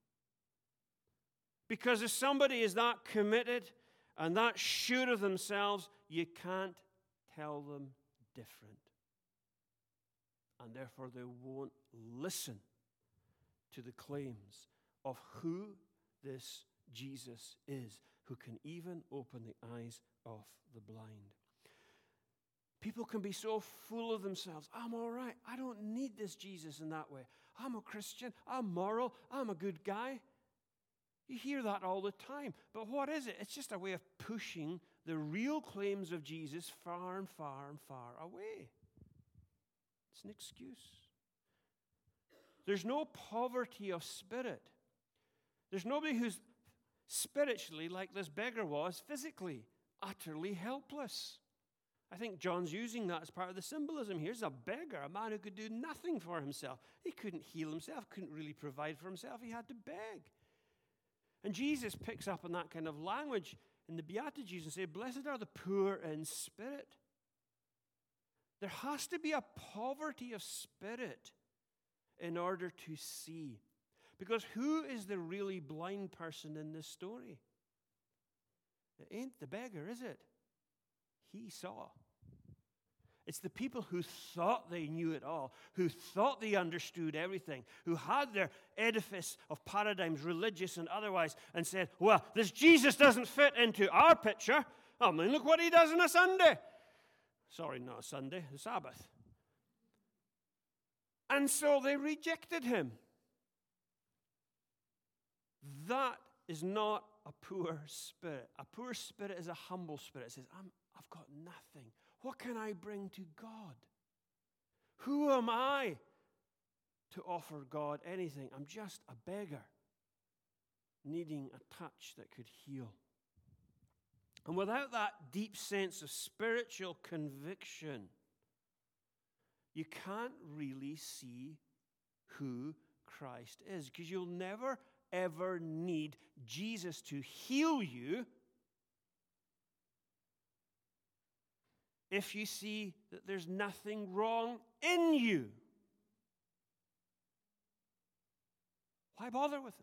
Because if somebody is that committed and that sure of themselves, you can't tell them different. And therefore they won't listen to the claims of who this Jesus is, who can even open the eyes of the blind. People can be so full of themselves. I'm all right. I don't need this Jesus in that way. I'm a Christian. I'm moral. I'm a good guy. You hear that all the time. But what is it? It's just a way of pushing the real claims of Jesus far and far and far away. It's an excuse. There's no poverty of spirit. There's nobody who's spiritually, like this beggar was, physically, utterly helpless. I think John's using that as part of the symbolism here. He's a beggar, a man who could do nothing for himself. He couldn't heal himself, couldn't really provide for himself. He had to beg. And Jesus picks up on that kind of language in the Beatitudes and says, blessed are the poor in spirit. There has to be a poverty of spirit in order to see. Because who is the really blind person in this story? It ain't the beggar, is it? He saw. It's the people who thought they knew it all, who thought they understood everything, who had their edifice of paradigms, religious and otherwise, and said, well, this Jesus doesn't fit into our picture. I mean, look what he does on a Sunday. Sorry, not a Sunday, the Sabbath. And so they rejected him. That is not a poor spirit. A poor spirit is a humble spirit. It says, I've got nothing. What can I bring to God? Who am I to offer God anything? I'm just a beggar, needing a touch that could heal. And without that deep sense of spiritual conviction, you can't really see who Christ is, because you'll never, ever need Jesus to heal you if you see that there's nothing wrong in you. Why bother with him?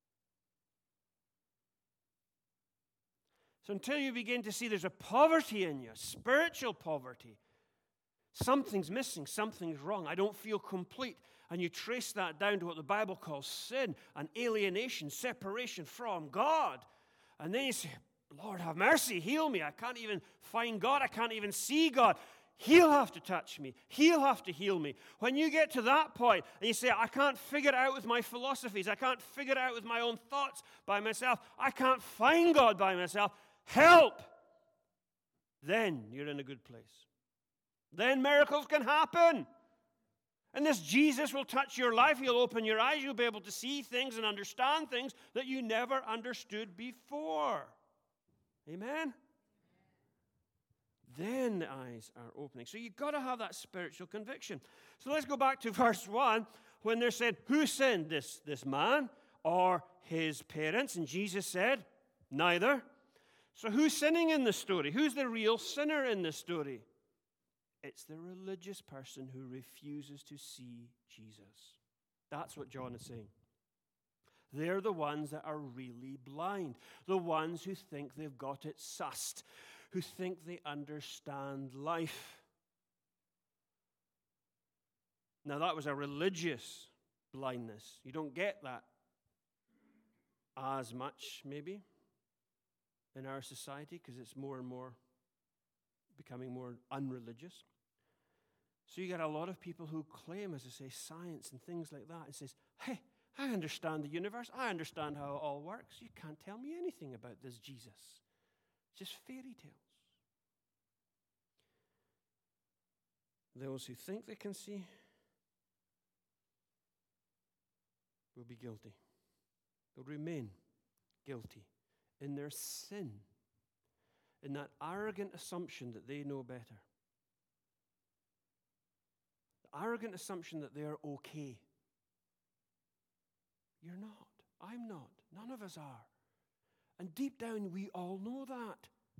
So until you begin to see there's a poverty in you, spiritual poverty, something's missing, something's wrong, I don't feel complete, and you trace that down to what the Bible calls sin and alienation, separation from God, and then you say, Lord, have mercy, heal me. I can't even find God. I can't even see God. He'll have to touch me. He'll have to heal me. When you get to that point and you say, I can't figure it out with my philosophies. I can't figure it out with my own thoughts by myself. I can't find God by myself. Help! Then you're in a good place. Then miracles can happen. And this Jesus will touch your life. He'll open your eyes. You'll be able to see things and understand things that you never understood before. Amen? Then the eyes are opening. So you've got to have that spiritual conviction. So let's go back to verse 1 when they're saying, who sinned, this man or his parents? And Jesus said, neither. So who's sinning in the story? Who's the real sinner in the story? It's the religious person who refuses to see Jesus. That's what John is saying. They're the ones that are really blind, the ones who think they've got it sussed, who think they understand life. Now, that was a religious blindness. You don't get that as much, maybe, in our society, because it's more and more becoming more unreligious. So you get a lot of people who claim, as I say, science and things like that, and says, hey, I understand the universe. I understand how it all works. You can't tell me anything about this Jesus. It's just fairy tales. Those who think they can see will be guilty. They'll remain guilty in their sin, in that arrogant assumption that they know better. The arrogant assumption that they're okay. You're not. I'm not. None of us are. And deep down, we all know that.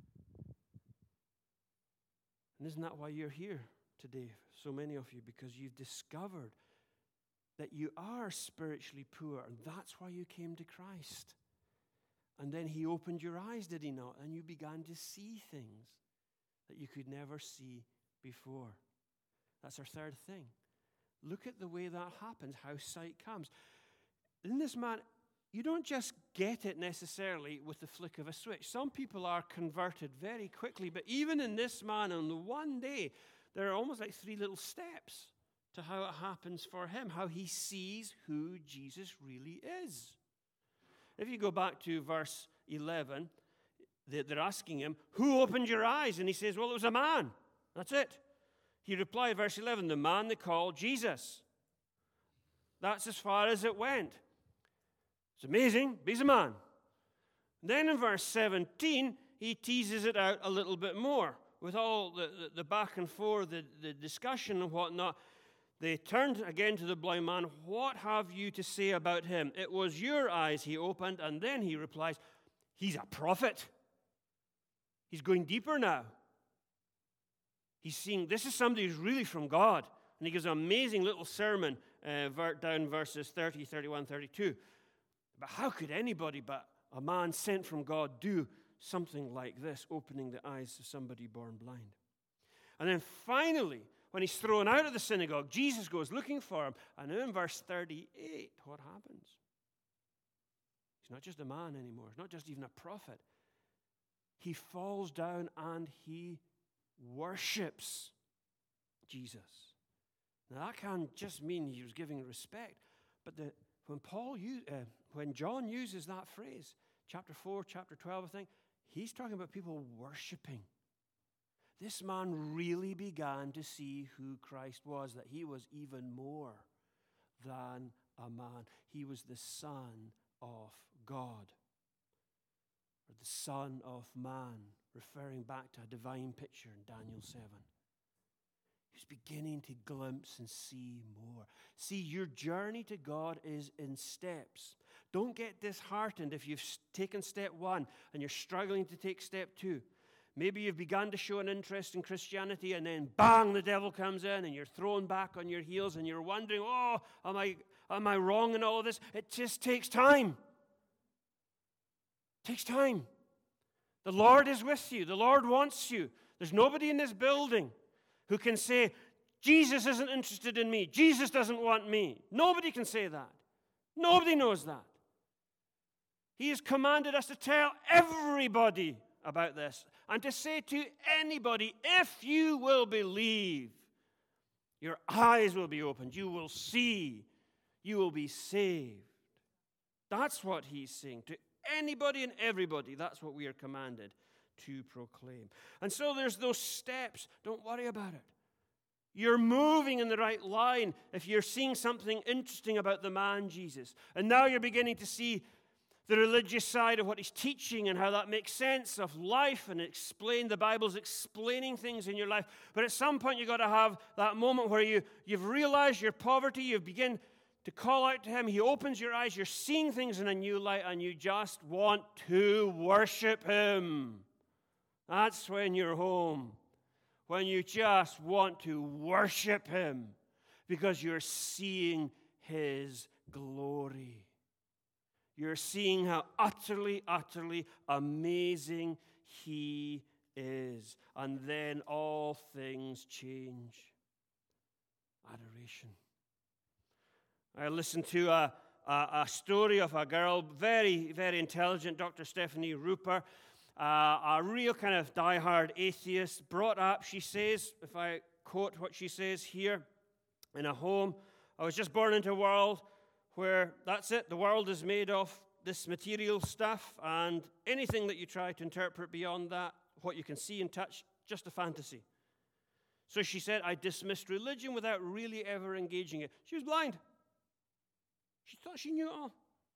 And isn't that why you're here today, so many of you? Because you've discovered that you are spiritually poor, and that's why you came to Christ. And then he opened your eyes, did he not? And you began to see things that you could never see before. That's our third thing. Look at the way that happens, how sight comes. In this man, you don't just get it necessarily with the flick of a switch. Some people are converted very quickly, but even in this man, on the one day, there are almost like 3 little steps to how it happens for him, how he sees who Jesus really is. If you go back to verse 11, they're asking him, who opened your eyes? And he says, well, it was a man. That's it. He replied, verse 11, the man they called Jesus. That's as far as it went. It's amazing, but he's a man. Then in verse 17, he teases it out a little bit more. With all the back and forth, the discussion and whatnot, they turned again to the blind man. What have you to say about him? It was your eyes he opened, and then he replies, he's a prophet. He's going deeper now. He's seeing this is somebody who's really from God. And he gives an amazing little sermon down verses 30, 31, 32. But how could anybody but a man sent from God do something like this, opening the eyes of somebody born blind? And then finally, when he's thrown out of the synagogue, Jesus goes looking for him. And in verse 38, what happens? He's not just a man anymore. He's not just even a prophet. He falls down and he worships Jesus. Now, that can't just mean he was giving respect, but when John uses that phrase, chapter 4, chapter 12, I think, he's talking about people worshiping. this man really began to see who Christ was, that he was even more than a man. He was the Son of God, or the Son of Man, referring back to a divine picture in Daniel 7. He was beginning to glimpse and see more. See, your journey to God is in steps. Don't get disheartened if you've taken step 1 and you're struggling to take step 2. Maybe you've begun to show an interest in Christianity and then bang, the devil comes in and you're thrown back on your heels and you're wondering, oh, am I wrong in all of this? It just takes time. It takes time. The Lord is with you. The Lord wants you. There's nobody in this building who can say, Jesus isn't interested in me. Jesus doesn't want me. Nobody can say that. Nobody knows that. He has commanded us to tell everybody about this and to say to anybody, if you will believe, your eyes will be opened, you will see, you will be saved. That's what he's saying to anybody and everybody. That's what we are commanded to proclaim. And so there's those steps. Don't worry about it. You're moving in the right line if you're seeing something interesting about the man Jesus. And now you're beginning to see the religious side of what he's teaching and how that makes sense of life and the Bible's explaining things in your life. But at some point you've got to have that moment where you've realized your poverty, you begin to call out to him, he opens your eyes, you're seeing things in a new light and you just want to worship him. That's when you're home. When you just want to worship him because you're seeing his glory. You're seeing how utterly, utterly amazing he is. And then all things change. Adoration. I listened to a story of a girl, very, very intelligent, Dr. Stephanie Ruper, a real kind of diehard atheist, brought up, she says, if I quote what she says here, in a home, I was just born into a world where that's it, the world is made of this material stuff, and anything that you try to interpret beyond that, what you can see and touch, just a fantasy. So she said, I dismissed religion without really ever engaging it. She was blind. She thought she knew it all.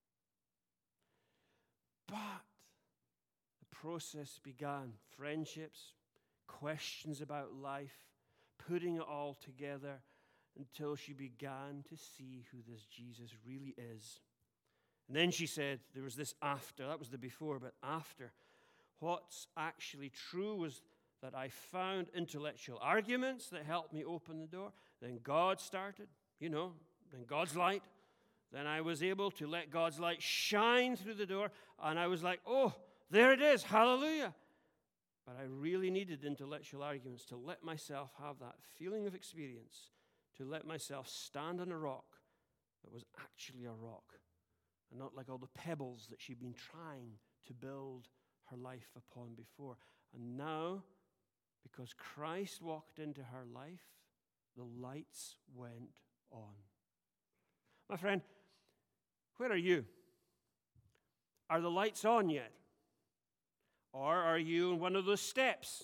But the process began. Friendships, questions about life, putting it all together until she began to see who this Jesus really is. And then she said there was this after. That was the before, but after. What's actually true was that I found intellectual arguments that helped me open the door. Then God started, then God's light. Then I was able to let God's light shine through the door, and I was like, oh, there it is, hallelujah. But I really needed intellectual arguments to let myself have that feeling of experience, to let myself stand on a rock that was actually a rock, and not like all the pebbles that she'd been trying to build her life upon before. And now, because Christ walked into her life, the lights went on. My friend, where are you? Are the lights on yet? Or are you in one of those steps?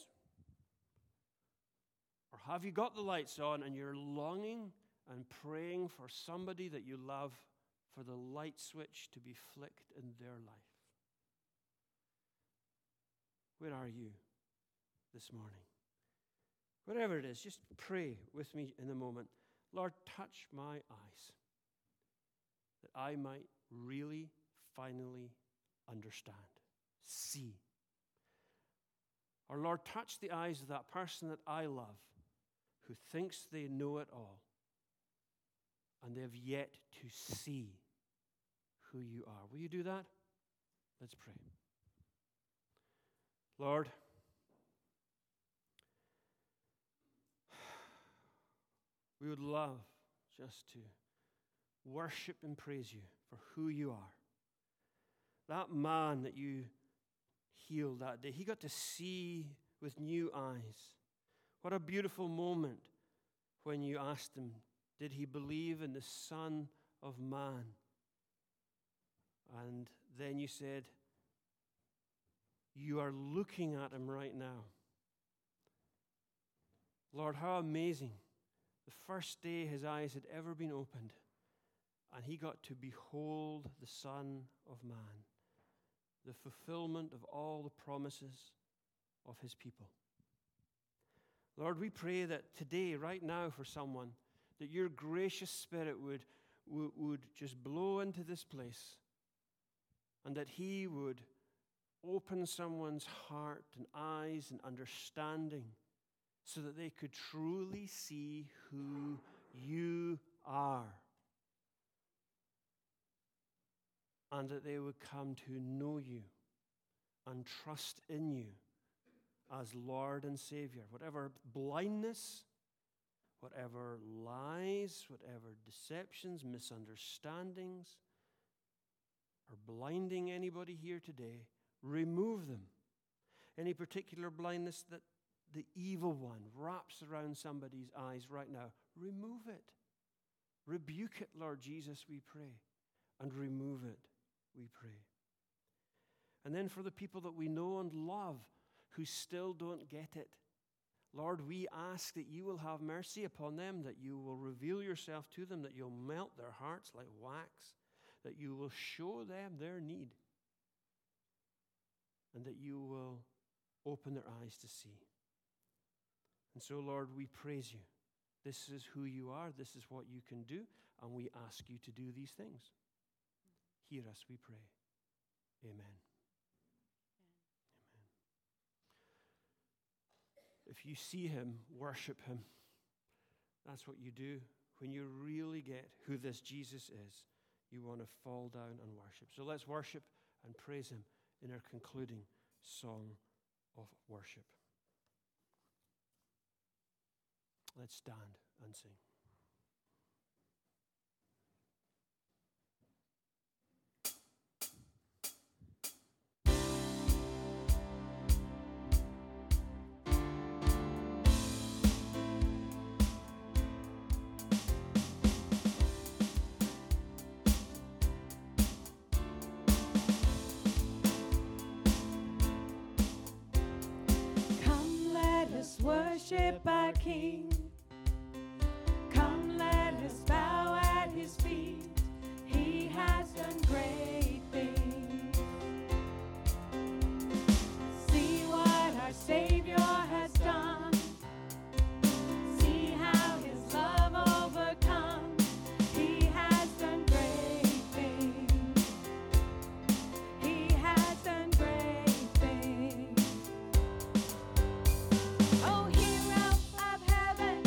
Or have you got the lights on and you're longing and praying for somebody that you love for the light switch to be flicked in their life? Where are you this morning? Whatever it is, just pray with me in a moment. Lord, touch my eyes that I might really, finally understand, see. Or Lord, touch the eyes of that person that I love who thinks they know it all and they have yet to see who you are. Will you do that? Let's pray. Lord, we would love just to worship and praise you for who you are. That man that you healed that day, he got to see with new eyes. What a beautiful moment when you asked him, did he believe in the Son of Man? And then you said, you are looking at him right now. Lord, how amazing. The first day his eyes had ever been opened, and he got to behold the Son of Man, the fulfillment of all the promises of his people. Lord, we pray that today, right now, for someone, that your gracious Spirit would just blow into this place, and that he would open someone's heart and eyes and understanding so that they could truly see who you are, and that they would come to know you and trust in you as Lord and Savior. Whatever blindness, whatever lies, whatever deceptions, misunderstandings are blinding anybody here today, remove them. Any particular blindness that the evil one wraps around somebody's eyes right now, remove it. Rebuke it, Lord Jesus, we pray. And remove it, we pray. And then for the people that we know and love who still don't get it, Lord, we ask that you will have mercy upon them, that you will reveal yourself to them, that you'll melt their hearts like wax, that you will show them their need, and that you will open their eyes to see. And so, Lord, we praise you. This is who you are. This is what you can do, and we ask you to do these things. Hear us, we pray. Amen. Amen. If you see him, worship him. That's what you do. When you really get who this Jesus is, you want to fall down and worship. So let's worship and praise him in our concluding song of worship. Let's stand and sing. Come, let us worship our King. Come, let us bow at his feet. He has done great things. See what our Savior has done. See how his love overcomes. He has done great things. He has done great things. Oh, hero of heaven,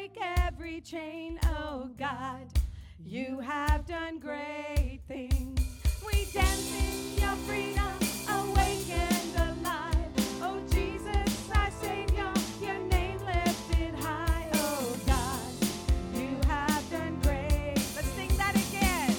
break every chain. Oh God, you have done great things. We dance in your freedom, awake and alive. Oh Jesus, our Savior, your name lifted high. Oh God, you have done great. Let's sing that again.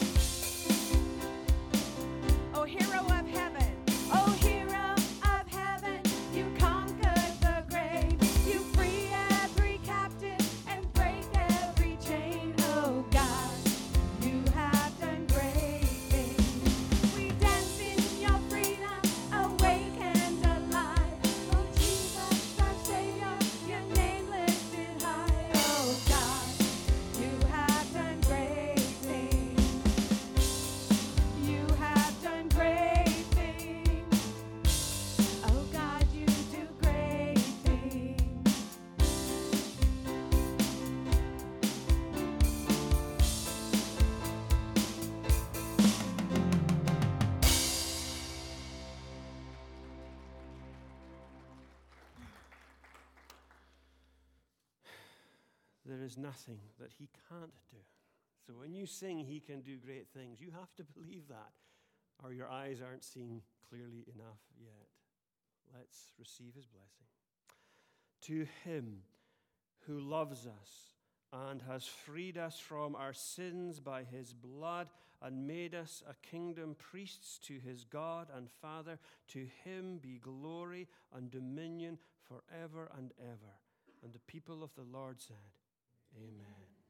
Oh hero of heaven, oh hero of heaven, you conquered the grave. You free every captive and break every chain. Oh God, you have done great things. We dance in your freedom, awake and alive. Oh Jesus, our Savior, your name lifted high. Oh God, you have done great things. You have done great things. Oh God, you do great things. There is nothing that he can't do. So when you sing, he can do great things, you have to believe that, or your eyes aren't seeing clearly enough yet. Let's receive his blessing. To him who loves us and has freed us from our sins by his blood and made us a kingdom priests to his God and Father, to him be glory and dominion forever and ever. And the people of the Lord said, Amen.